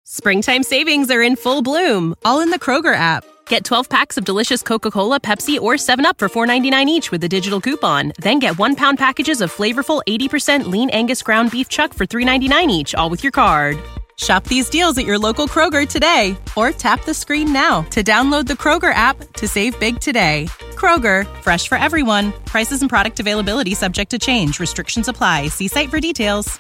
Springtime savings are in full bloom, all in the Kroger app. Get 12 packs of delicious Coca-Cola, Pepsi, or 7-Up for $4.99 each with a digital coupon. Then get 1-pound packages of flavorful 80% lean Angus ground beef chuck for $3.99 each, all with your card. Shop these deals at your local Kroger today, or tap the screen now to download the Kroger app to save big today. Kroger, fresh for everyone. Prices and product availability subject to change. Restrictions apply. See site for details.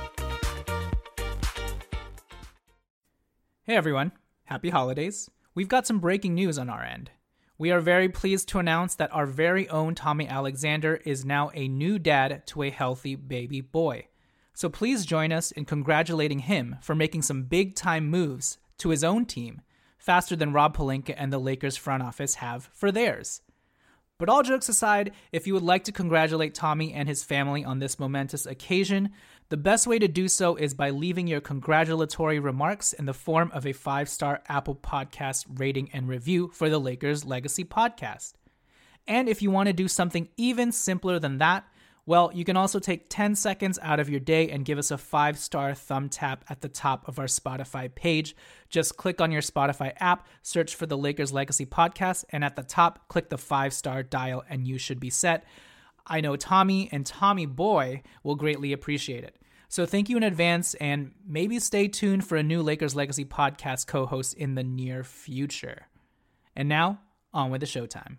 Hey everyone, happy holidays. We've got some breaking news on our end. We are very pleased to announce that our very own Tommy Alexander is now a new dad to a healthy baby boy. So please join us in congratulating him for making some big-time moves to his own team, faster than Rob Pelinka and the Lakers front office have for theirs. But all jokes aside, if you would like to congratulate Tommy and his family on this momentous occasion, the best way to do so is by leaving your congratulatory remarks in the form of a 5-star Apple Podcast rating and review for the Lakers Legacy Podcast. And if you want to do something even simpler than that, well, you can also take 10 seconds out of your day and give us a 5-star thumb tap at the top of our Spotify page. Just click on your Spotify app, search for the Lakers Legacy Podcast, and at the top, click the 5-star dial, and you should be set. I know Tommy and Tommy Boy will greatly appreciate it. So thank you in advance, and maybe stay tuned for a new Lakers Legacy Podcast co-host in the near future. And now, on with the showtime.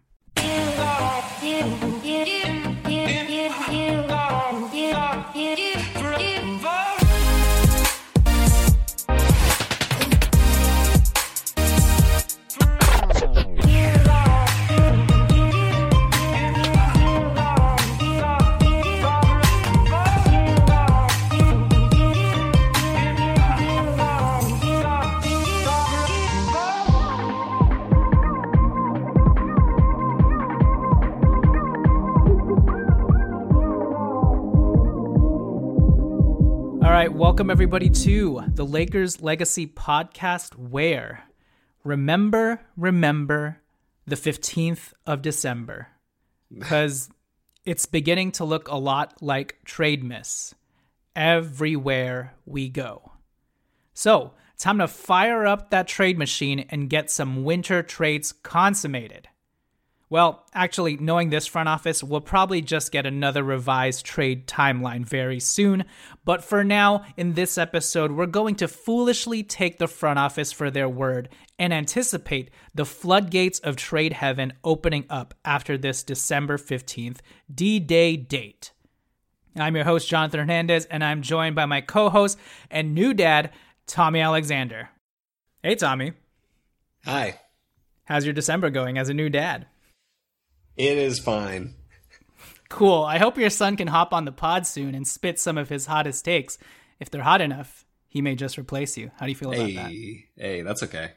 All right, welcome everybody to the Lakers Legacy Podcast, where remember the 15th of December, because it's beginning to look a lot like trade miss everywhere we go. So, time to fire up that trade machine and get some winter trades consummated. Well, actually, knowing this front office, we'll probably just get another revised trade timeline very soon. But for now, in this episode, we're going to foolishly take the front office for their word and anticipate the floodgates of trade heaven opening up after this December 15th D-Day date. I'm your host, Jonathan Hernandez, and I'm joined by my co-host and new dad, Tommy Alexander. Hey, Tommy. Hi. How's your December going as a new dad? It is fine. Cool. I hope your son can hop on the pod soon and spit some of his hottest takes. If they're hot enough, he may just replace you. How do you feel about that? Hey, that's okay.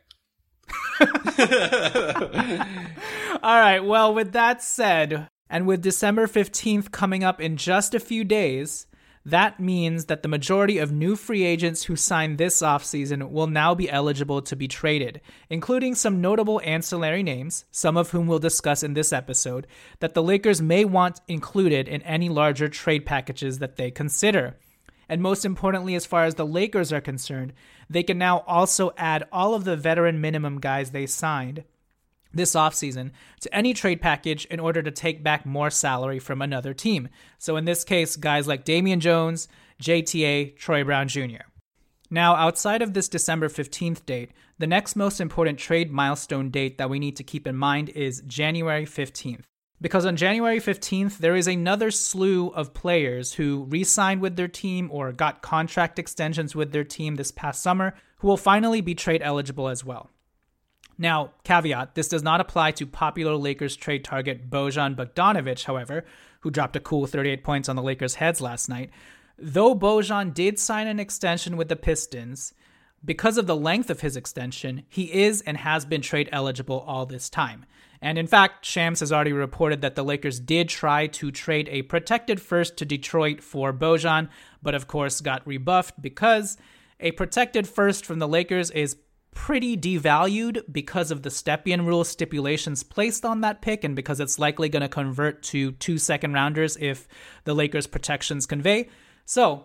All right. Well, with that said, and with December 15th coming up in just a few days, that means that the majority of new free agents who signed this offseason will now be eligible to be traded, including some notable ancillary names, some of whom we'll discuss in this episode, that the Lakers may want included in any larger trade packages that they consider. And most importantly, as far as the Lakers are concerned, they can now also add all of the veteran minimum guys they signed this offseason to any trade package in order to take back more salary from another team. So in this case, guys like Damian Jones, JTA, Troy Brown Jr. Now, outside of this December 15th date, the next most important trade milestone date that we need to keep in mind is January 15th. Because on January 15th, there is another slew of players who re-signed with their team or got contract extensions with their team this past summer who will finally be trade eligible as well. Now, caveat, this does not apply to popular Lakers trade target Bojan Bogdanovic, however, who dropped a cool 38 points on the Lakers' heads last night. Though Bojan did sign an extension with the Pistons, because of the length of his extension, he is and has been trade eligible all this time. And in fact, Shams has already reported that the Lakers did try to trade a protected first to Detroit for Bojan, but of course got rebuffed because a protected first from the Lakers is pretty devalued because of the Stepien rule stipulations placed on that pick and because it's likely going to convert to 2 second rounders if the Lakers protections convey. So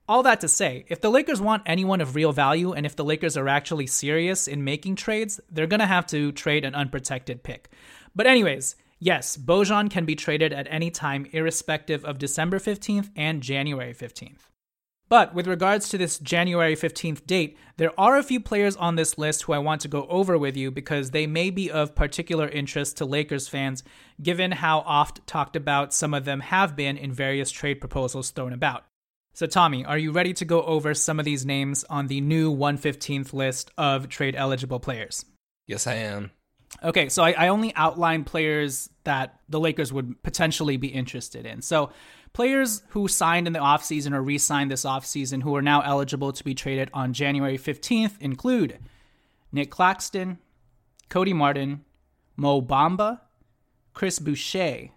all that to say, if the Lakers want anyone of real value and if the Lakers are actually serious in making trades, they're going to have to trade an unprotected pick. But anyways, yes, Bojan can be traded at any time irrespective of December 15th and January 15th. But with regards to this January 15th date, there are a few players on this list who I want to go over with you because they may be of particular interest to Lakers fans, given how oft talked about some of them have been in various trade proposals thrown about. So Tommy, are you ready to go over some of these names on the new 115th list of trade-eligible players? Yes, I am. Okay, so I only outlined players that the Lakers would potentially be interested in. So players who signed in the offseason or re-signed this offseason who are now eligible to be traded on January 15th include Nick Claxton, Cody Martin, Mo Bamba, Chris Boucher,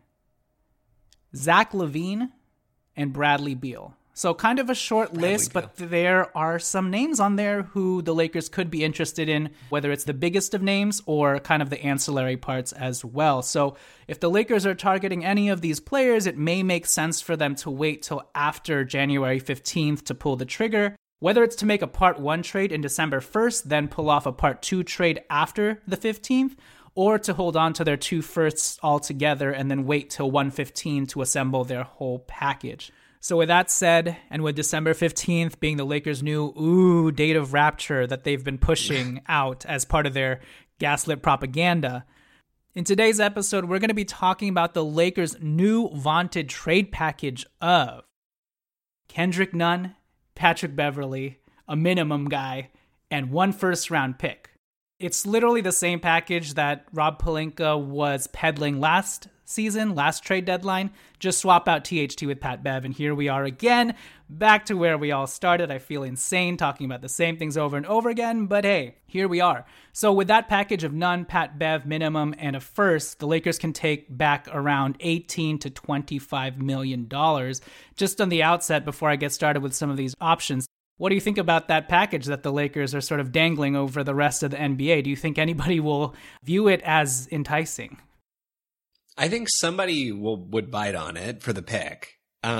Zach LaVine, and Bradley Beal. So kind of a short list, but there are some names on there who the Lakers could be interested in, whether it's the biggest of names or kind of the ancillary parts as well. So if the Lakers are targeting any of these players, it may make sense for them to wait till after January 15th to pull the trigger. Whether it's to make a Part 1 trade in December 1st, then pull off a Part 2 trade after the 15th, or to hold on to their two firsts altogether and then wait till 1/15 to assemble their whole package. So with that said, and with December 15th being the Lakers' new date of rapture that they've been pushing out as part of their gaslit propaganda, in today's episode, we're going to be talking about the Lakers' new vaunted trade package of Kendrick Nunn, Patrick Beverley, a minimum guy, and 1 first-round pick. It's literally the same package that Rob Pelinka was peddling last trade deadline. Just swap out THT with Pat Bev, and here we are again, back to where we all started. I feel insane talking about the same things over and over again, but hey, here we are. So with that package of Nunn, Pat Bev, minimum, and a first, the Lakers can take back around $18 to $25 million. Just on the outset, before I get started with some of these options, what do you think about that package that the Lakers are sort of dangling over the rest of the NBA? Do you think anybody will view it as enticing? I think somebody would bite on it for the pick.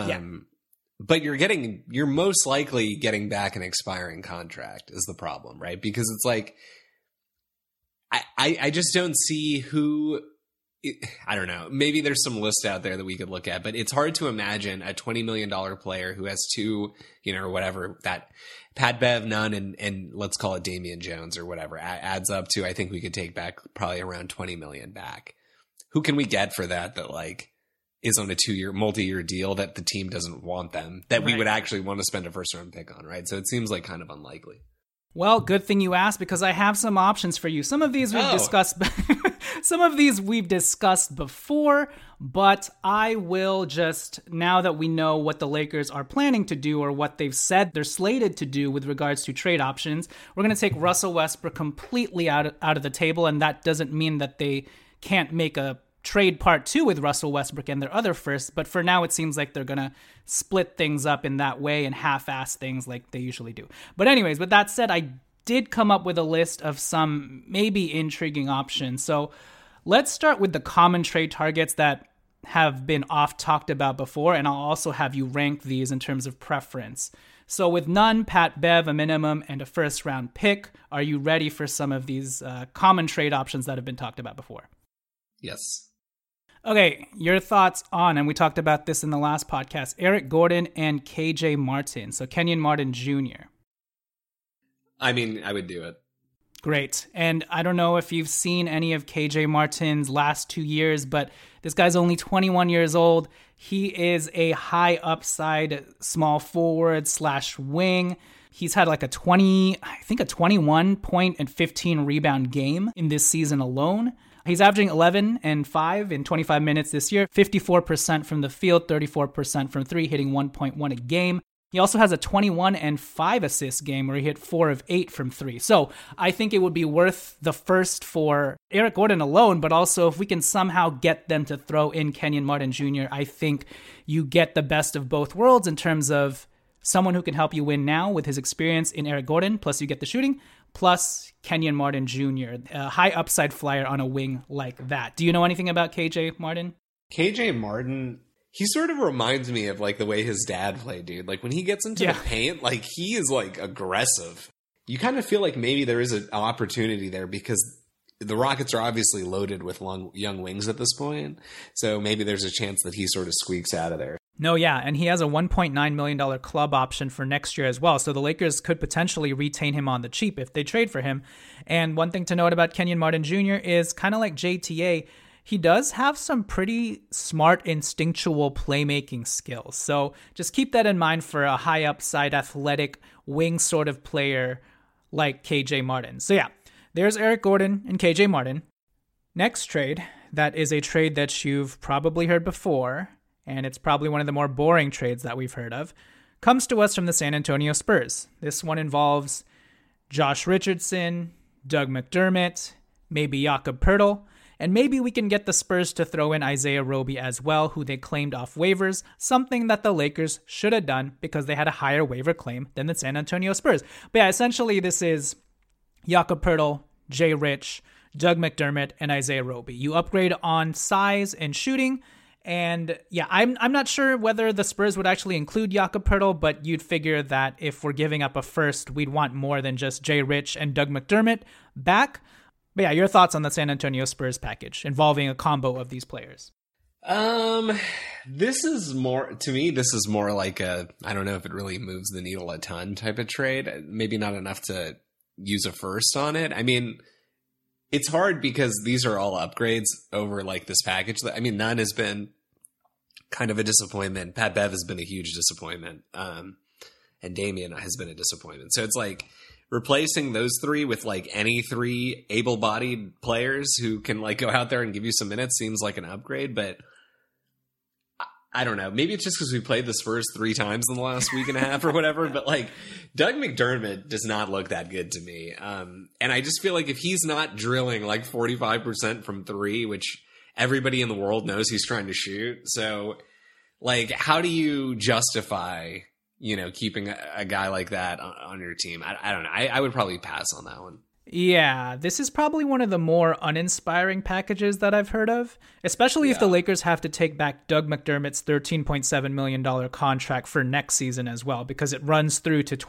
But you're most likely getting back an expiring contract is the problem, right? Because it's like, I just don't see who, I don't know. Maybe there's some list out there that we could look at, but it's hard to imagine a $20 million player who has two, or whatever, that Pat Bev, Nunn, and let's call it Damian Jones or whatever, adds up to, I think we could take back probably around $20 million back. Who can we get for that like is on a 2-year, multi-year deal that the team doesn't want them, that we would actually want to spend a first round pick on, right? So it seems like kind of unlikely. Well, good thing you asked, because I have some options for you. Some of these we've discussed. Some of these we've discussed before, but I will just, now that we know what the Lakers are planning to do or what they've said they're slated to do with regards to trade options, we're going to take Russell Westbrook completely out of the table, and that doesn't mean that they can't make a trade part 2 with Russell Westbrook and their other first, but for now it seems like they're going to split things up in that way and half-ass things like they usually do. But anyways, with that said, I did come up with a list of some maybe intriguing options. So let's start with the common trade targets that have been oft talked about before, and I'll also have you rank these in terms of preference. So with Nunn, Pat Bev, a minimum, and a first-round pick, are you ready for some of these common trade options that have been talked about before? Yes. Okay, your thoughts on, and we talked about this in the last podcast, Eric Gordon and KJ Martin, so Kenyon Martin Jr. I mean, I would do it. Great. And I don't know if you've seen any of KJ Martin's last 2 years, but this guy's only 21 years old. He is a high upside small forward / wing. He's had like a 21 point and 15 rebound game in this season alone. He's averaging 11 and 5 in 25 minutes this year, 54% from the field, 34% from 3, hitting 1.1 a game. He also has a 21 and 5 assist game where he hit 4 of 8 from 3. So I think it would be worth the first for Eric Gordon alone, but also if we can somehow get them to throw in Kenyon Martin Jr., I think you get the best of both worlds in terms of someone who can help you win now with his experience in Eric Gordon, plus you get the shooting, plus Kenyon Martin Jr., a high upside flyer on a wing like that. Do you know anything about KJ Martin? KJ Martin he sort of reminds me of like the way his dad played, dude. Like when he gets into the paint, like he is like aggressive. You kind of feel like maybe there is an opportunity there because the Rockets are obviously loaded with young wings at this point. So maybe there's a chance that he sort of squeaks out of there. No, yeah, and he has a $1.9 million club option for next year as well. So the Lakers could potentially retain him on the cheap if they trade for him. And one thing to note about Kenyon Martin Jr. is kind of like JTA, he does have some pretty smart instinctual playmaking skills. So just keep that in mind for a high upside athletic wing sort of player like KJ Martin. So yeah, there's Eric Gordon and KJ Martin. Next trade, that is a trade that you've probably heard before, and it's probably one of the more boring trades that we've heard of, comes to us from the San Antonio Spurs. This one involves Josh Richardson, Doug McDermott, maybe Jakob Poeltl, and maybe we can get the Spurs to throw in Isaiah Roby as well, who they claimed off waivers, something that the Lakers should have done because they had a higher waiver claim than the San Antonio Spurs. But yeah, essentially this is Jakob Poeltl, Jay Rich, Doug McDermott, and Isaiah Roby. You upgrade on size and shooting, and yeah, I'm not sure whether the Spurs would actually include Jakob Poeltl, but you'd figure that if we're giving up a first, we'd want more than just Jay Rich and Doug McDermott back. But yeah, your thoughts on the San Antonio Spurs package involving a combo of these players? This is more, to me, this is more like a, I don't know if it really moves the needle a ton type of trade. Maybe not enough to use a first on it. I mean, it's hard because these are all upgrades over like this package. I mean, Nunn has been kind of a disappointment. Pat Bev has been a huge disappointment. And Damian has been a disappointment. So it's like replacing those three with like any three able-bodied players who can like go out there and give you some minutes seems like an upgrade, but I don't know. Maybe it's just because we played the Spurs 3 times in the last week and a half or whatever, but like Doug McDermott does not look that good to me. And I just feel like if he's not drilling like 45% from 3, which everybody in the world knows he's trying to shoot. So like, how do you justify, you know, keeping a guy like that on your team? I don't know. I would probably pass on that one. Yeah, this is probably one of the more uninspiring packages that I've heard of, especially if the Lakers have to take back Doug McDermott's $13.7 million contract for next season as well, because it runs through to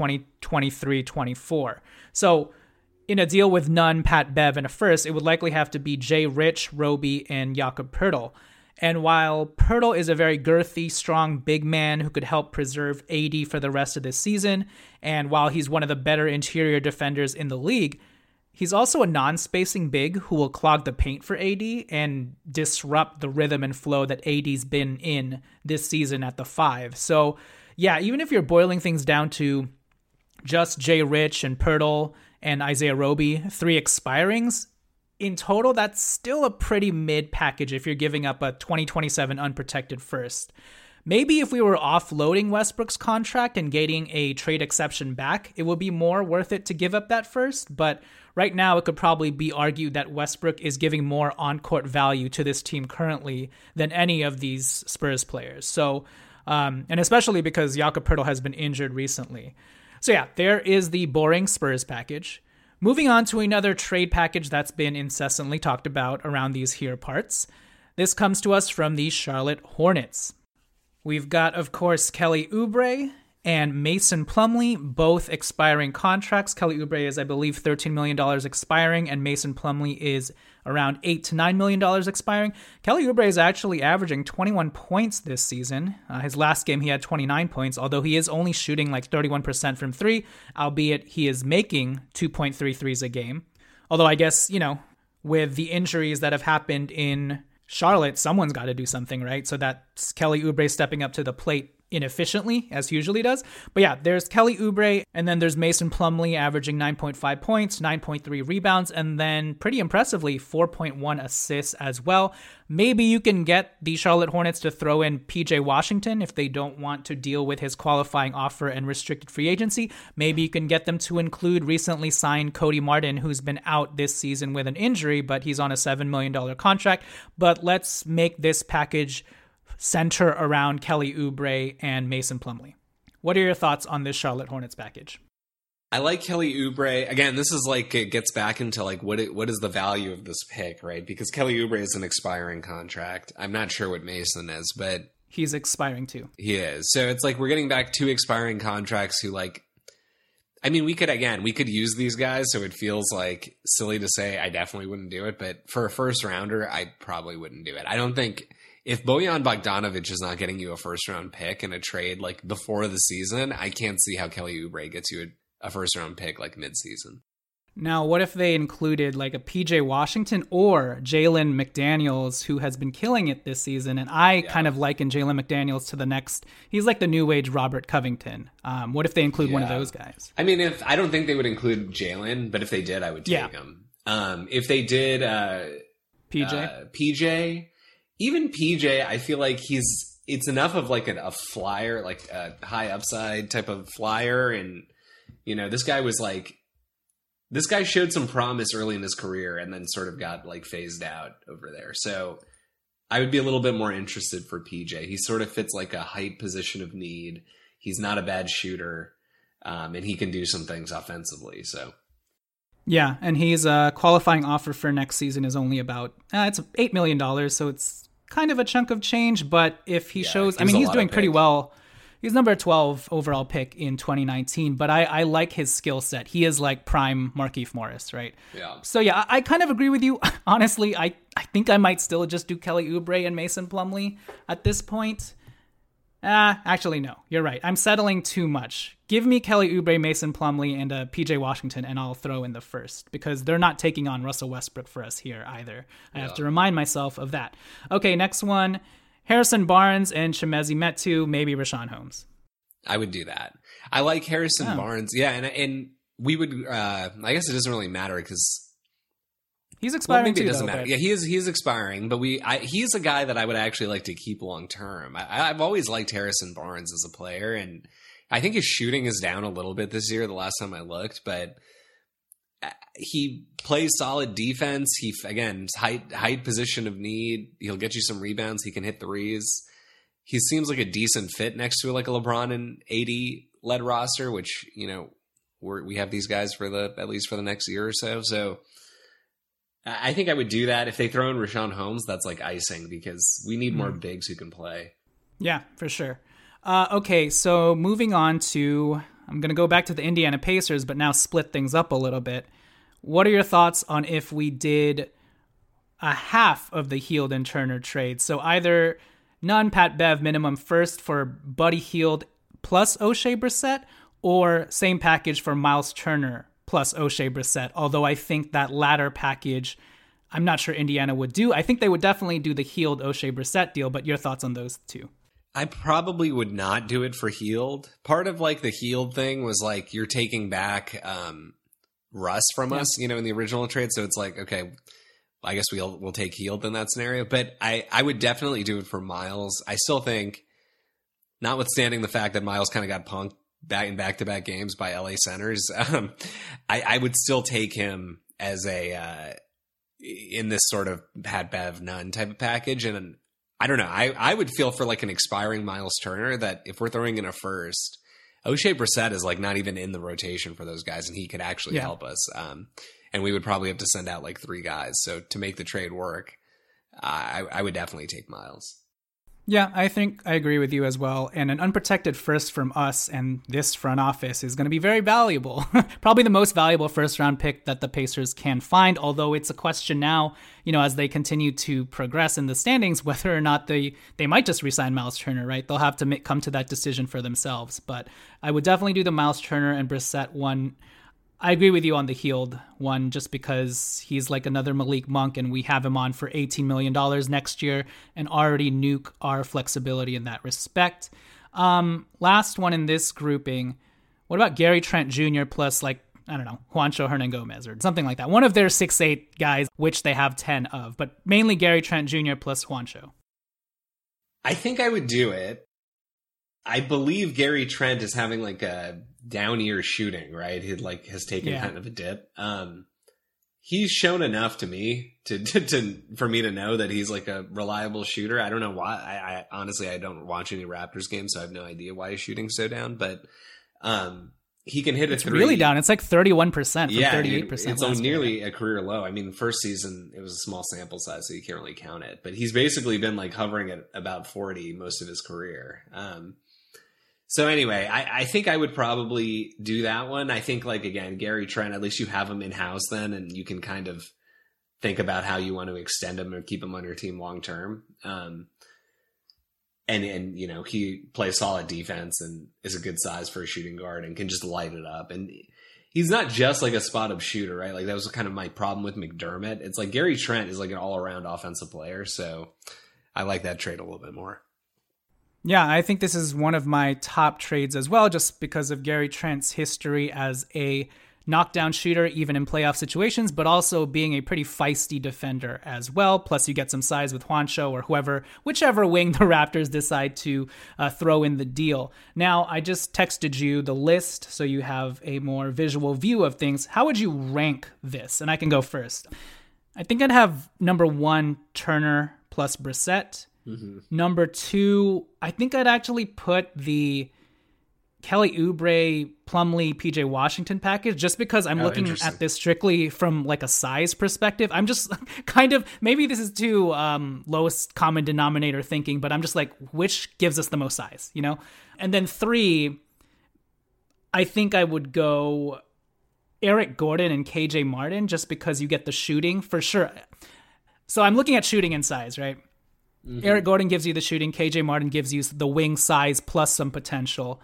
2023-24. So in a deal with Nunn, Pat Bev, and a first, it would likely have to be Jay Rich, Roby, and Jakob Poeltl. And while Poeltl is a very girthy, strong big man who could help preserve AD for the rest of this season, and while he's one of the better interior defenders in the league, he's also a non-spacing big who will clog the paint for AD and disrupt the rhythm and flow that AD's been in this season at the 5. So yeah, even if you're boiling things down to just Jay Rich and Poeltl and Isaiah Roby, 3 expirings, in total, that's still a pretty mid package if you're giving up a 2027 unprotected first. Maybe if we were offloading Westbrook's contract and getting a trade exception back, it would be more worth it to give up that first. But right now, it could probably be argued that Westbrook is giving more on-court value to this team currently than any of these Spurs players. So, and especially because Jakob Poeltl has been injured recently. So yeah, there is the boring Spurs package. Moving on to another trade package that's been incessantly talked about around these here parts. This comes to us from the Charlotte Hornets. We've got, of course, Kelly Oubre and Mason Plumlee, both expiring contracts. Kelly Oubre is, I believe, $13 million expiring, and Mason Plumlee is around $8 to $9 million expiring. Kelly Oubre is actually averaging 21 points this season. His last game, he had 29 points, although he is only shooting like 31% from 3, albeit he is making 2.3 threes a game. Although I guess, you know, with the injuries that have happened in Charlotte, someone's got to do something, right? So that's Kelly Oubre stepping up to the plate inefficiently, as he usually does. But yeah, there's Kelly Oubre, and then there's Mason Plumlee averaging 9.5 points, 9.3 rebounds, and then pretty impressively 4.1 assists as well. Maybe you can get the Charlotte Hornets to throw in PJ Washington if they don't want to deal with his qualifying offer and restricted free agency. Maybe you can get them to include recently signed Cody Martin, who's been out this season with an injury, but he's on a $7 million contract. But let's make this package center around Kelly Oubre and Mason Plumlee. What are your thoughts on this Charlotte Hornets package? I like Kelly Oubre. Again, this is like, it gets back into like, what is the value of this pick, right? Because Kelly Oubre is an expiring contract. I'm not sure what Mason is, but he's expiring too. He is. So it's like we're getting back 2 expiring contracts who like, I mean, we could use these guys, so it feels like silly to say I definitely wouldn't do it, but for a first rounder, I probably wouldn't do it. I don't think if Bojan Bogdanovic is not getting you a first round pick in a trade like before the season, I can't see how Kelly Oubre gets you a first round pick like mid-season. Now, what if they included like a PJ Washington or Jalen McDaniels, who has been killing it this season? And I kind of liken Jalen McDaniels to the next. He's like the new age Robert Covington. What if they include one of those guys? I mean, I don't think they would include Jalen, but if they did, I would take him. If they did, PJ, even PJ, I feel like it's enough of like a flyer, like a high upside type of flyer, and you know, this guy showed some promise early in his career and then sort of got like phased out over there. So I would be a little bit more interested for PJ. He sort of fits like a height position of need. He's not a bad shooter, and he can do some things offensively. So yeah, and he's qualifying offer for next season is only about it's $8 million, so it's kind of a chunk of change. But if he shows, I mean, he's doing pretty well. He's number 12 overall pick in 2019, but I like his skill set. He is like prime Markieff Morris, right? Yeah. So yeah, I kind of agree with you. Honestly, I think I might still just do Kelly Oubre and Mason Plumlee at this point. Actually, no, you're right. I'm settling too much. Give me Kelly Oubre, Mason Plumlee, and PJ Washington, and I'll throw in the first, because they're not taking on Russell Westbrook for us here either. I have to remind myself of that. Okay, next one. Harrison Barnes and Chimezie Metu, maybe Richaun Holmes. I would do that. I like Harrison Barnes. Yeah, and we would, I guess it doesn't really matter because he's expiring maybe too, it doesn't though, matter. Yeah, he is expiring, but he's a guy that I would actually like to keep long term. I've always liked Harrison Barnes as a player, and I think his shooting is down a little bit this year, the last time I looked, but he plays solid defense. He, again, height position of need. He'll get you some rebounds. He can hit threes. He seems like a decent fit next to like a LeBron and AD led roster, which, you know, we have these guys for at least for the next year or so. So I think I would do that. If they throw in Richaun Holmes, that's like icing, because we need more bigs who can play. Yeah, for sure. Okay, so moving on to, I'm going to go back to the Indiana Pacers, but now split things up a little bit. What are your thoughts on if we did a half of the Hield and Turner trade? So either non-Pat Bev minimum first for Buddy Hield plus O'Shea Brissett, or same package for Miles Turner plus O'Shea Brissett. Although I think that latter package, I'm not sure Indiana would do. I think they would definitely do the Hield O'Shea Brissett deal, but your thoughts on those two? I probably would not do it for Hield. Part of like the Hield thing was like you're taking back Russ from us, you know, in the original trade. So it's like, okay, I guess we'll take Hield in that scenario. But I would definitely do it for Miles. I still think, notwithstanding the fact that Miles kind of got punked in back-to-back games by LA centers, I would still take him as in this sort of Pat Bev none type of package. And I don't know. I would feel for like an expiring Miles Turner that if we're throwing in a first, O'Shea Brissett is like not even in the rotation for those guys, and he could actually help us. And we would probably have to send out like 3 guys. So to make the trade work, I would definitely take Miles. Yeah, I think I agree with you as well. And an unprotected first from us and this front office is going to be very valuable. Probably the most valuable first-round pick that the Pacers can find, although it's a question now, you know, as they continue to progress in the standings, whether or not they might just re-sign Miles Turner, right? They'll have to come to that decision for themselves. But I would definitely do the Miles Turner and Brissett one. I agree with you on the Hield one, just because he's like another Malik Monk, and we have him on for $18 million next year and already nuke our flexibility in that respect. Last one in this grouping, what about Gary Trent Jr. plus, like, I don't know, Juancho Hernangomez or something like that? One of their 6'8" guys, which they have 10 of, but mainly Gary Trent Jr. plus Juancho. I think I would do it. I believe Gary Trent is having like a down year shooting, right? He like has taken kind of a dip. He's shown enough to me for me to know that he's like a reliable shooter. I don't know why. I honestly, I don't watch any Raptors games, so I have no idea why he's shooting so down. But he can hit a It's three. really down. It's like 31% from 38%. It's nearly a career low. I mean, the first season, it was a small sample size, so you can't really count it. But he's basically been like hovering at about 40 most of his career. So anyway, I think I would probably do that one. I think, like, again, Gary Trent, at least you have him in-house then, and you can kind of think about how you want to extend him or keep him on your team long-term. And you know, he plays solid defense and is a good size for a shooting guard and can just light it up. And he's not just like a spot-up shooter, right? Like, that was kind of my problem with McDermott. It's like Gary Trent is like an all-around offensive player, so I like that trade a little bit more. Yeah, I think this is one of my top trades as well, just because of Gary Trent's history as a knockdown shooter, even in playoff situations, but also being a pretty feisty defender as well. Plus, you get some size with Juancho or whichever wing the Raptors decide to throw in the deal. Now, I just texted you the list so you have a more visual view of things. How would you rank this? And I can go first. I think I'd have number 1, Turner plus Brissett. Mm-hmm. Number 2, I think I'd actually put the Kelly Oubre, Plumlee, PJ Washington package, just because I'm looking at this strictly from like a size perspective. I'm just kind of, maybe this is too lowest common denominator thinking, but I'm just like, which gives us the most size, you know? And then 3, I think I would go Eric Gordon and KJ Martin, just because you get the shooting for sure. So I'm looking at shooting and size, right? Mm-hmm. Eric Gordon gives you the shooting. KJ Martin gives you the wing size plus some potential.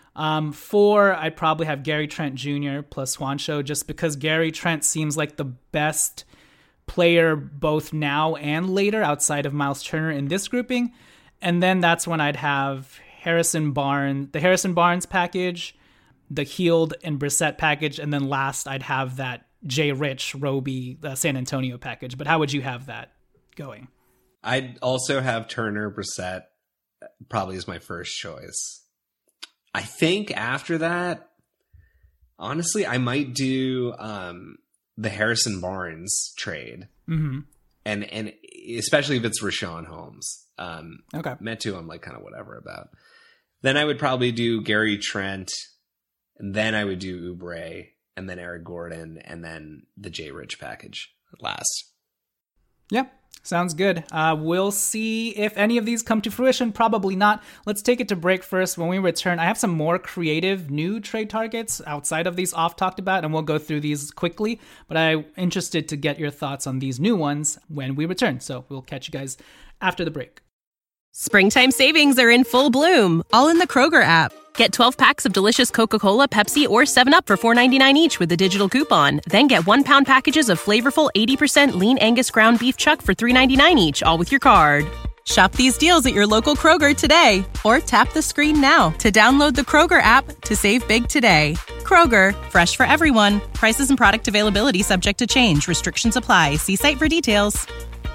4, I'd probably have Gary Trent Jr. plus Juancho, just because Gary Trent seems like the best player both now and later outside of Miles Turner in this grouping. And then that's when I'd have the Harrison Barnes package, the Hield and Brissett package, and then last I'd have that Jay Rich, Roby, San Antonio package. But how would you have that going? I'd also have Turner, Brissett probably as my first choice. I think after that, honestly, I might do the Harrison Barnes trade. Mm-hmm. And especially if it's Richaun Holmes. Okay. Metu, I'm like kind of whatever about. Then I would probably do Gary Trent, and then I would do Oubre, and then Eric Gordon, and then the Jay Rich package last. Yep. Sounds good. We'll see if any of these come to fruition. Probably not. Let's take it to break first. When we return, I have some more creative new trade targets outside of these off talked about, and we'll go through these quickly. But I'm interested to get your thoughts on these new ones when we return. So we'll catch you guys after the break. Springtime savings are in full bloom, all in the Kroger app. Get 12 packs of delicious Coca-Cola, Pepsi, or 7-Up for $4.99 each with a digital coupon. Then get 1-pound packages of flavorful 80% lean Angus ground beef chuck for $3.99 each, all with your card. Shop these deals at your local Kroger today, or tap the screen now to download the Kroger app to save big today. Kroger, fresh for everyone. Prices and product availability subject to change. Restrictions apply. See site for details.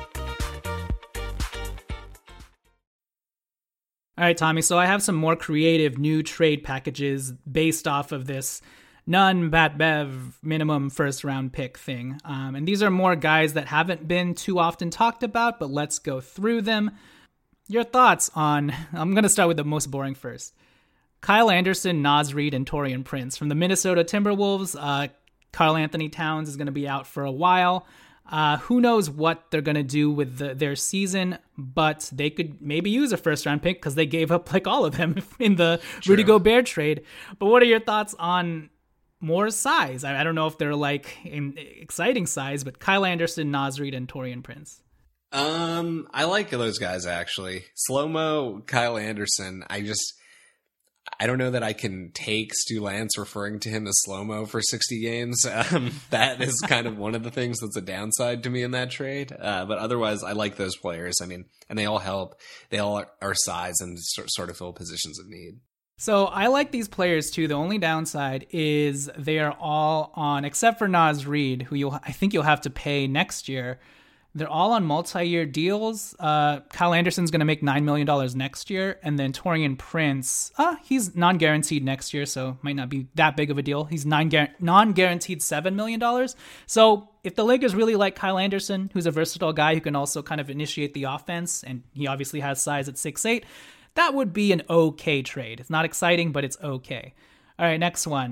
All right, Tommy, so I have some more creative new trade packages based off of this Bat Bev minimum first round pick thing. And these are more guys that haven't been too often talked about, but let's go through them. Your thoughts on, I'm going to start with the most boring first. Kyle Anderson, Naz Reid, and Taurean Prince from the Minnesota Timberwolves. Karl Anthony Towns is going to be out for a while. Who knows what they're going to do with their season, but they could maybe use a first-round pick because they gave up like all of them in the Rudy Gobert trade. But what are your thoughts on more size? I don't know if they're like in exciting size, but Kyle Anderson, Naz Reid, and Taurean Prince. I like those guys, actually. Slow-mo, Kyle Anderson, I don't know that I can take Stu Lance referring to him as slow-mo for 60 games. That is kind of one of the things that's a downside to me in that trade. But otherwise, I like those players. I mean, and they all help. They all are size and sort of fill positions of need. So I like these players too. The only downside is they are all on, except for Naz Reid, who I think you'll have to pay next year. They're all on multi-year deals. Kyle Anderson's going to make $9 million next year. And then Taurean Prince, he's non-guaranteed next year, so might not be that big of a deal. He's non-guaranteed $7 million. So if the Lakers really like Kyle Anderson, who's a versatile guy who can also kind of initiate the offense, and he obviously has size at 6'8", that would be an okay trade. It's not exciting, but it's okay. All right, next one.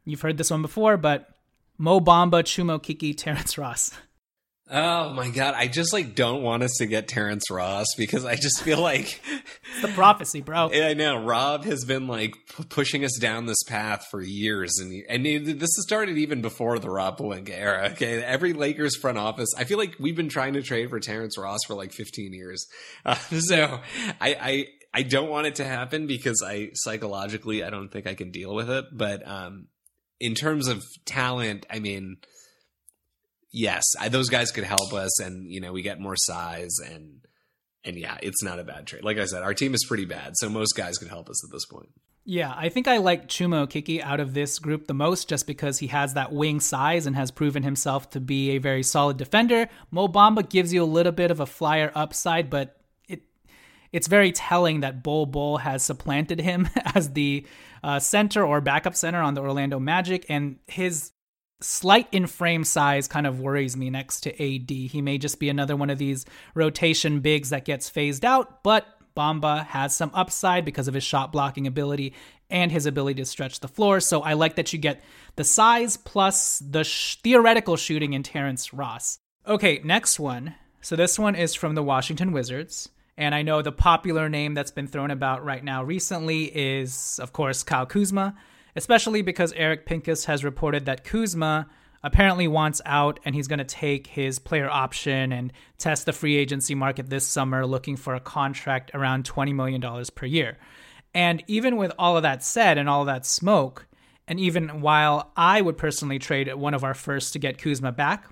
You've heard this one before, but Mo Bamba, Chuma Okeke, Terrence Ross. Oh my God. I just don't want us to get Terrence Ross because I just feel like it's the prophecy, bro. I know Rob has been pushing us down this path for years. And this has started even before the Rob Pelinka era. Okay. Every Lakers front office, I feel like we've been trying to trade for Terrence Ross for 15 years. So I don't want it to happen because psychologically, I don't think I can deal with it. But, in terms of talent, I mean, yes, those guys could help us, and we get more size, and yeah, it's not a bad trade. Like I said, our team is pretty bad, so most guys could help us at this point. Yeah, I think I like Chuma Okeke out of this group the most, just because he has that wing size and has proven himself to be a very solid defender. Mo Bamba gives you a little bit of a flyer upside, but it's very telling that Bol has supplanted him as the center or backup center on the Orlando Magic, and his slight in-frame size kind of worries me next to AD. He may just be another one of these rotation bigs that gets phased out, but Bamba has some upside because of his shot blocking ability and his ability to stretch the floor. So I like that you get the size plus the theoretical shooting in Terrence Ross. Okay, next one. So this one is from the Washington Wizards. And I know the popular name that's been thrown about right now recently is, of course, Kyle Kuzma, especially because Eric Pincus has reported that Kuzma apparently wants out and he's going to take his player option and test the free agency market this summer, looking for a contract around $20 million per year. And even with all of that said and all of that smoke, and even while I would personally trade one of our firsts to get Kuzma back,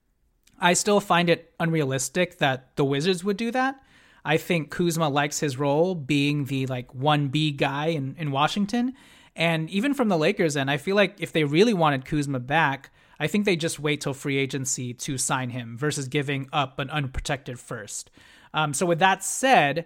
I still find it unrealistic that the Wizards would do that. I think Kuzma likes his role being the 1B guy in Washington. And even from the Lakers end, I feel like if they really wanted Kuzma back, I think they just wait till free agency to sign him versus giving up an unprotected first. So with that said,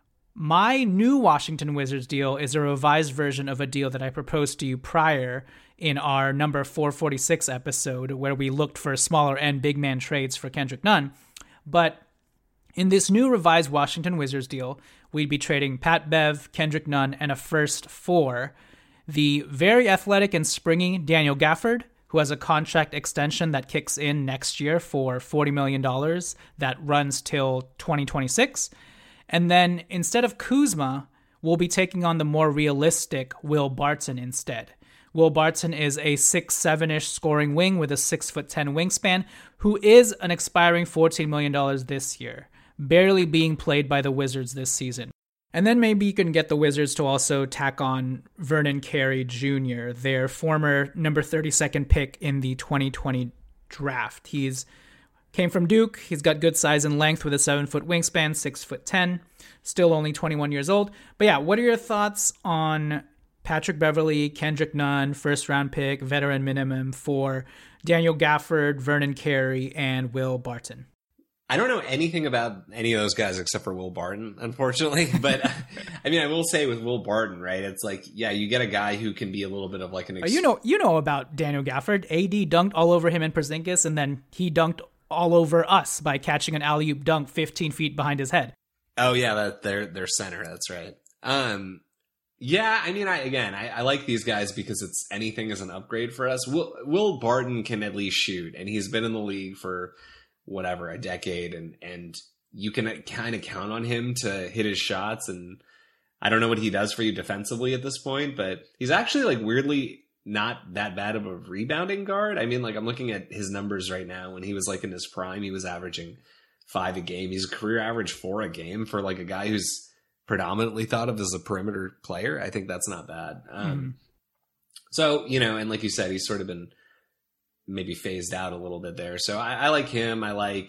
my new Washington Wizards deal is a revised version of a deal that I proposed to you prior in our number 446 episode, where we looked for smaller end big man trades for Kendrick Nunn. But in this new revised Washington Wizards deal, we'd be trading Pat Bev, Kendrick Nunn, and a first for the very athletic and springy Daniel Gafford, who has a contract extension that kicks in next year for $40 million that runs till 2026. And then instead of Kuzma, we'll be taking on the more realistic Will Barton instead. Will Barton is a 6'7"-ish scoring wing with a 6'10" wingspan, who is an expiring $14 million this year, barely being played by the Wizards this season. And then maybe you can get the Wizards to also tack on Vernon Carey Jr., their former number 32nd pick in the 2020 draft. He's came from Duke. He's got good size and length with a 7-foot wingspan, 6'10", still only 21 years old. But yeah, what are your thoughts on Patrick Beverley, Kendrick Nunn, first-round pick, veteran minimum for Daniel Gafford, Vernon Carey, and Will Barton? I don't know anything about any of those guys except for Will Barton, unfortunately. But I mean, I will say with Will Barton, right? It's yeah, you get a guy who can be a little bit of an. You know about Daniel Gafford. AD dunked all over him in Porzingis, and then he dunked all over us by catching an alley-oop dunk 15 feet behind his head. Oh yeah, they're center. That's right. Yeah, I mean, I like these guys because anything is an upgrade for us. Will Barton can at least shoot, and he's been in the league for a decade, and you can kind of count on him to hit his shots. And I don't know what he does for you defensively at this point, but he's actually weirdly not that bad of a rebounding guard. I mean, I'm looking at his numbers right now. When he was in his prime, he was averaging 5 a game. He's a career average 4 a game for a guy who's predominantly thought of as a perimeter player. I think that's not bad. So, and like you said, he's sort of been maybe phased out a little bit there. So I like him. I like,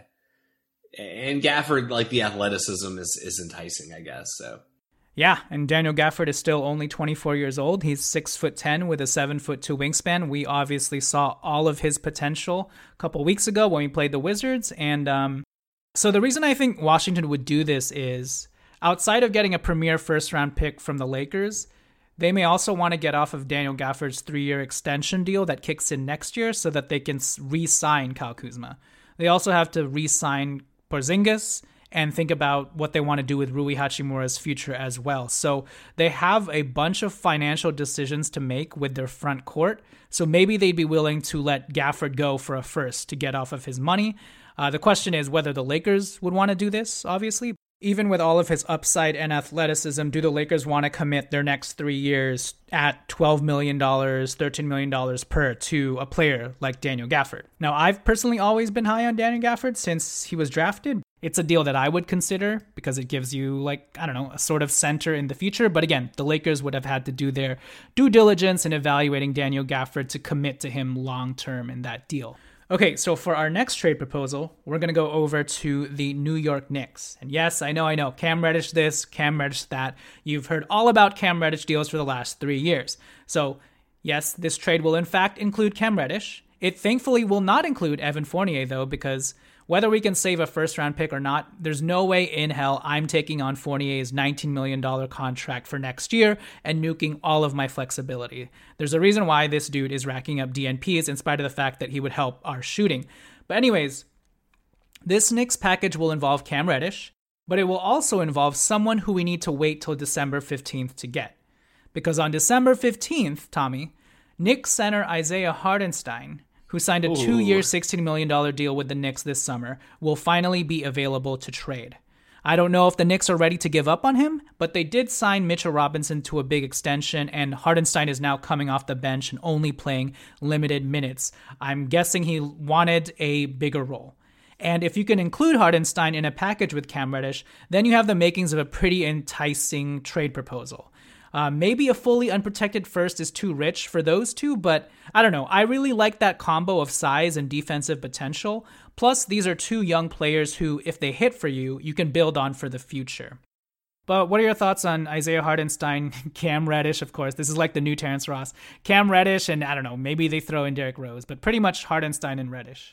and Gafford, the athleticism is enticing, I guess. So. Yeah. And Daniel Gafford is still only 24 years old. He's 6'10" with a 7'2" wingspan. We obviously saw all of his potential a couple weeks ago when we played the Wizards. And, so the reason I think Washington would do this is outside of getting a premier first round pick from the Lakers, they may also want to get off of Daniel Gafford's 3-year extension deal that kicks in next year so that they can re-sign Kyle Kuzma. They also have to re-sign Porzingis and think about what they want to do with Rui Hachimura's future as well. So they have a bunch of financial decisions to make with their front court. So maybe they'd be willing to let Gafford go for a first to get off of his money. The question is whether the Lakers would want to do this, obviously. Even with all of his upside and athleticism, do the Lakers want to commit their next 3 years at $12 million, $13 million per to a player like Daniel Gafford? Now, I've personally always been high on Daniel Gafford since he was drafted. It's a deal that I would consider because it gives you, a sort of center in the future. But again, the Lakers would have had to do their due diligence in evaluating Daniel Gafford to commit to him long-term in that deal. Okay, so for our next trade proposal, we're going to go over to the New York Knicks. And yes, I know, Cam Reddish this, Cam Reddish that. You've heard all about Cam Reddish deals for the last 3 years. So yes, this trade will in fact include Cam Reddish. It thankfully will not include Evan Fournier, though, because whether we can save a first-round pick or not, there's no way in hell I'm taking on Fournier's $19 million contract for next year and nuking all of my flexibility. There's a reason why this dude is racking up DNPs in spite of the fact that he would help our shooting. But anyways, this Knicks package will involve Cam Reddish, but it will also involve someone who we need to wait till December 15th to get. Because on December 15th, Tommy, Knicks center Isaiah Hartenstein, who signed a 2-year, $16 million deal with the Knicks this summer, will finally be available to trade. I don't know if the Knicks are ready to give up on him, but they did sign Mitchell Robinson to a big extension, and Hartenstein is now coming off the bench and only playing limited minutes. I'm guessing he wanted a bigger role. And if you can include Hartenstein in a package with Cam Reddish, then you have the makings of a pretty enticing trade proposal. Maybe a fully unprotected first is too rich for those two, but I don't know. I really like that combo of size and defensive potential. Plus, these are two young players who, if they hit for you, you can build on for the future. But what are your thoughts on Isaiah Hartenstein, Cam Reddish, of course? This is like the new Terrence Ross. Cam Reddish, and I don't know, maybe they throw in Derrick Rose, but pretty much Hartenstein and Reddish.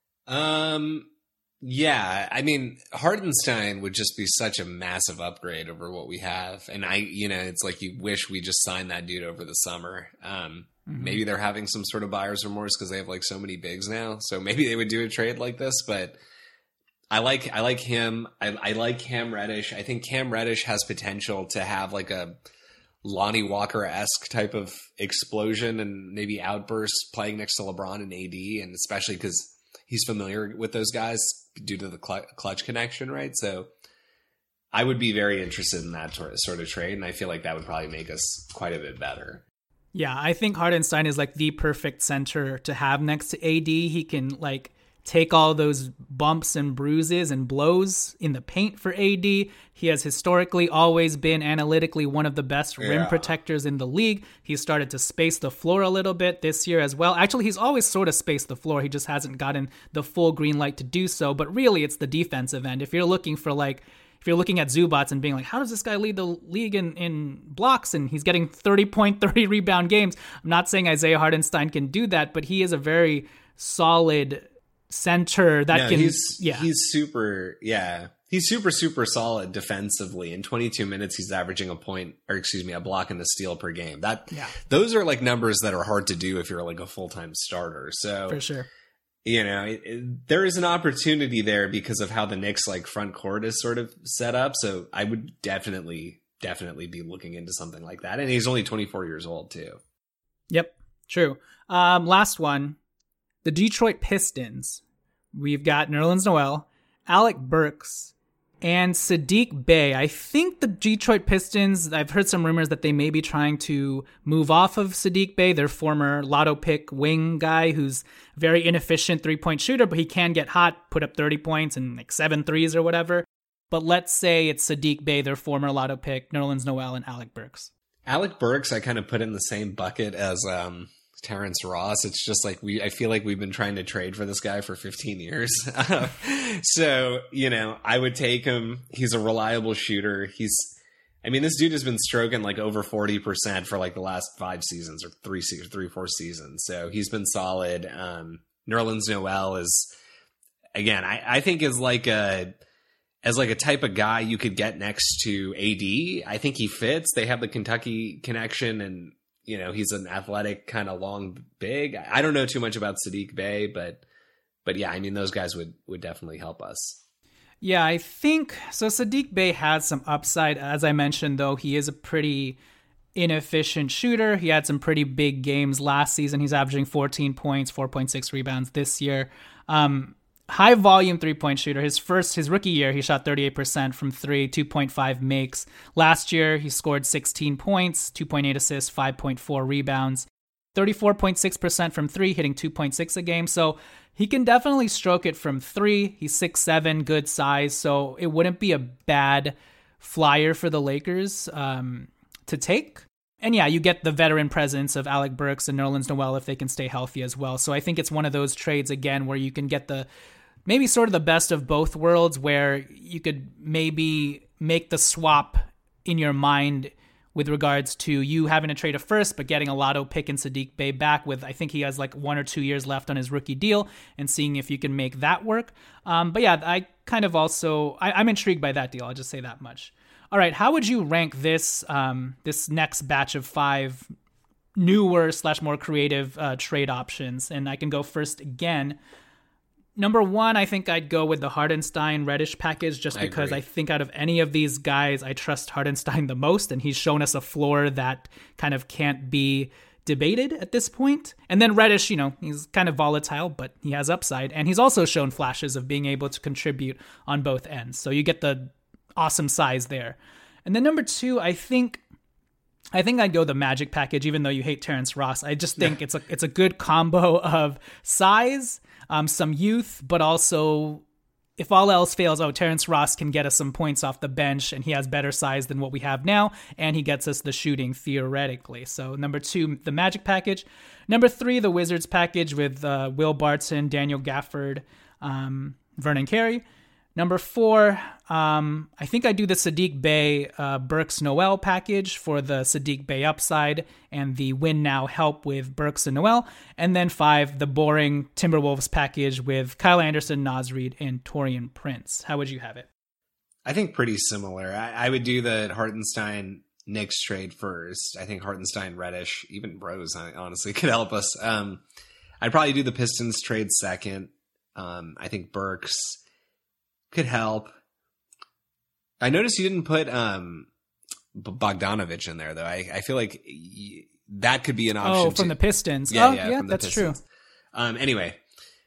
Yeah, I mean, Hartenstein would just be such a massive upgrade over what we have. And it's like you wish we just signed that dude over the summer. Maybe they're having some sort of buyer's remorse because they have like so many bigs now. So maybe they would do a trade like this, but I like him. I like Cam Reddish. I think Cam Reddish has potential to have like a Lonnie Walker-esque type of explosion and maybe outburst playing next to LeBron and AD, and especially because he's familiar with those guys due to the clutch connection, right? So I would be very interested in that sort of trade, and I feel like that would probably make us quite a bit better. Yeah, I think Hartenstein is like the perfect center to have next to AD. He can like take all those bumps and bruises and blows in the paint for AD. He has historically always been analytically one of the best rim protectors in the league. He's started to space the floor a little bit this year as well. Actually, he's always sort of spaced the floor. He just hasn't gotten the full green light to do so. But really, it's the defensive end. If you're looking at Zubats and being like, how does this guy lead the league in blocks? And he's getting 30-point, 30-rebound games. I'm not saying Isaiah Hartenstein can do that, but he is a very solid center that he's super solid defensively. In 22 minutes he's averaging a block and a steal per game. Those are like numbers that are hard to do if you're like a full-time starter. So for sure, there is an opportunity there because of how the Knicks like front court is sort of set up. So I would definitely be looking into something like that. And he's only 24 years old too. Yep, true. Last one. The Detroit Pistons. We've got Nerlens Noel, Alec Burks, and Saddiq Bey. I think the Detroit Pistons, I've heard some rumors that they may be trying to move off of Saddiq Bey, their former lotto pick wing guy who's very inefficient three-point shooter, but he can get hot, put up 30 points and like 7 threes or whatever. But let's say it's Saddiq Bey, their former lotto pick, Nerlens Noel, and Alec Burks. Alec Burks, I kind of put in the same bucket as Terrence Ross. It's just like I feel like we've been trying to trade for this guy for 15 years. So, I would take him. He's a reliable shooter. This dude has been stroking like over 40% for like the last 5 seasons or 4 seasons. So he's been solid. Nerlens Noel is, again, I think is like a type of guy you could get next to AD. I think he fits. They have the Kentucky connection, and he's an athletic kind of long big. I don't know too much about Saddiq Bey, but yeah, those guys would definitely help us. Yeah, I think so. Saddiq Bey has some upside. As I mentioned, though, he is a pretty inefficient shooter. He had some pretty big games last season. He's averaging 14 points, 4.6 rebounds this year. High volume 3-point shooter. His rookie year, he shot 38% from three, 2.5 makes. Last year, he scored 16 points, 2.8 assists, 5.4 rebounds, 34.6% from three, hitting 2.6 a game. So he can definitely stroke it from three. He's 6'7", good size. So it wouldn't be a bad flyer for the Lakers to take. And yeah, you get the veteran presence of Alec Burks and Nerlens Noel if they can stay healthy as well. So I think it's one of those trades, again, where you can get maybe sort of the best of both worlds, where you could maybe make the swap in your mind with regards to you having to trade a first, but getting a lotto pick in Saddiq Bey back with, I think he has like 1 or 2 years left on his rookie deal, and seeing if you can make that work. But yeah, I kind of also, I'm intrigued by that deal. I'll just say that much. All right, how would you rank this this next batch of 5 newer / more creative trade options? And I can go first again. Number 1, I think I'd go with the Hartenstein Reddish package, just because I think out of any of these guys, I trust Hartenstein the most, and he's shown us a floor that kind of can't be debated at this point. And then Reddish, he's kind of volatile, but he has upside, and he's also shown flashes of being able to contribute on both ends. So you get the awesome size there. And then number 2, I think I'd go the Magic package, even though you hate Terrence Ross. I just think it's a good combo of size, some youth, but also, if all else fails, Terrence Ross can get us some points off the bench, and he has better size than what we have now, and he gets us the shooting theoretically. So number 2, the Magic package. Number 3, the Wizards package with Will Barton, Daniel Gafford, Vernon Carey. Number 4, I think I do the Saddiq Bey Burks Noel package for the Saddiq Bey upside and the win now help with Burks and Noel. And then 5, the boring Timberwolves package with Kyle Anderson, Naz Reid, and Taurean Prince. How would you have it? I think pretty similar. I would do the Hartenstein Knicks trade first. I think Hartenstein, Reddish, even Rose, honestly, could help us. I'd probably do the Pistons trade second. I think Burks could help. I noticed you didn't put Bogdanovich in there, though. I feel like that could be an option. Oh, from the Pistons. Yeah, that's Pistons. True. Anyway,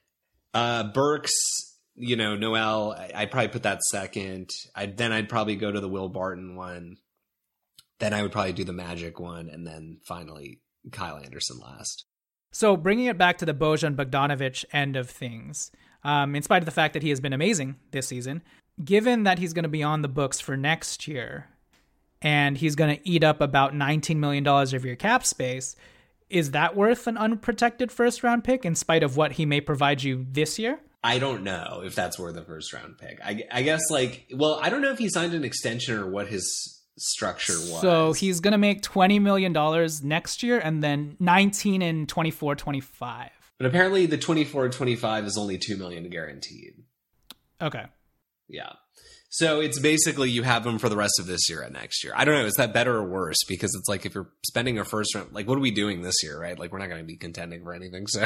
Burks, Noel, I'd probably put that second. I'd probably go to the Will Barton one. Then I would probably do the Magic one, and then finally Kyle Anderson last. So bringing it back to the Bojan Bogdanovic end of things, in spite of the fact that he has been amazing this season, given that he's going to be on the books for next year and he's going to eat up about $19 million of your cap space, is that worth an unprotected first round pick in spite of what he may provide you this year? I don't know if that's worth a first round pick. I guess I don't know if he signed an extension or what his structure was. So he's going to make $20 million next year and then 19 in 24-25. But apparently the 24-25 is only $2 million guaranteed. Okay. Yeah. So it's basically you have him for the rest of this year and next year. I don't know. Is that better or worse? Because it's like if you're spending a first round, like what are we doing this year, right? Like we're not going to be contending for anything. So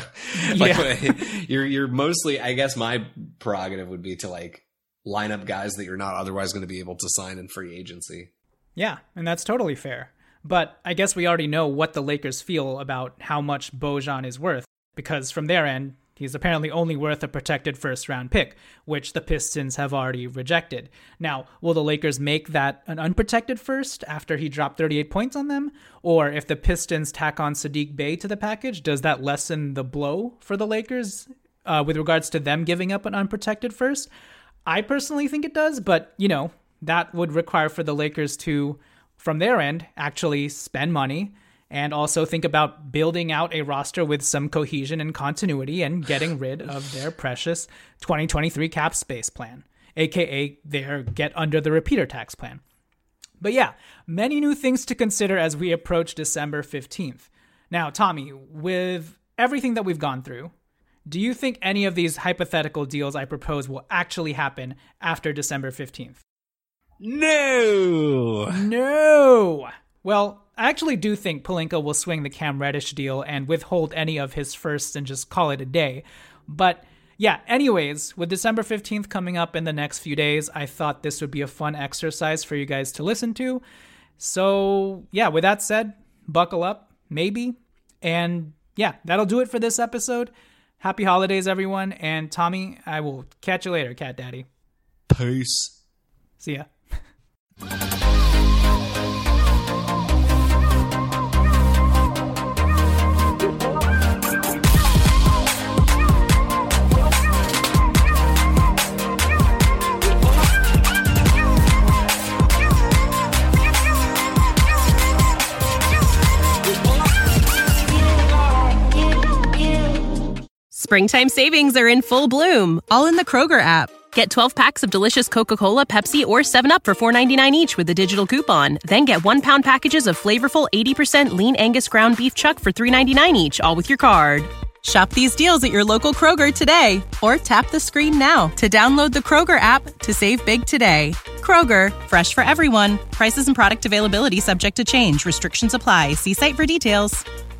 you're mostly, I guess my prerogative would be to like line up guys that you're not otherwise going to be able to sign in free agency. Yeah, and that's totally fair. But I guess we already know what the Lakers feel about how much Bojan is worth, because from their end, he's apparently only worth a protected first-round pick, which the Pistons have already rejected. Now, will the Lakers make that an unprotected first after he dropped 38 points on them? Or if the Pistons tack on Saddiq Bey to the package, does that lessen the blow for the Lakers with regards to them giving up an unprotected first? I personally think it does, but, that would require for the Lakers to, from their end, actually spend money and also think about building out a roster with some cohesion and continuity and getting rid of their precious 2023 cap space plan, aka their get under the repeater tax plan. But yeah, many new things to consider as we approach December 15th. Now, Tommy, with everything that we've gone through, do you think any of these hypothetical deals I propose will actually happen after December 15th? No. Well, I actually do think Pelinka will swing the Cam Reddish deal and withhold any of his firsts and just call it a day. But, Yeah, anyways, with December 15th coming up in the next few days, I thought this would be a fun exercise for you guys to listen to. So, yeah, with that said, buckle up, maybe. And yeah, that'll do it for this episode. Happy holidays, everyone. And Tommy, I will catch you later, Cat Daddy. Peace. See ya. Springtime savings are in full bloom, all in the Kroger app. Get 12 packs of delicious Coca-Cola, Pepsi, or 7-Up for $4.99 each with a digital coupon. Then get 1-pound packages of flavorful 80% lean Angus ground beef chuck for $3.99 each, all with your card. Shop these deals at your local Kroger today, or tap the screen now to download the Kroger app to save big today. Kroger, fresh for everyone. Prices and product availability subject to change. Restrictions apply. See site for details.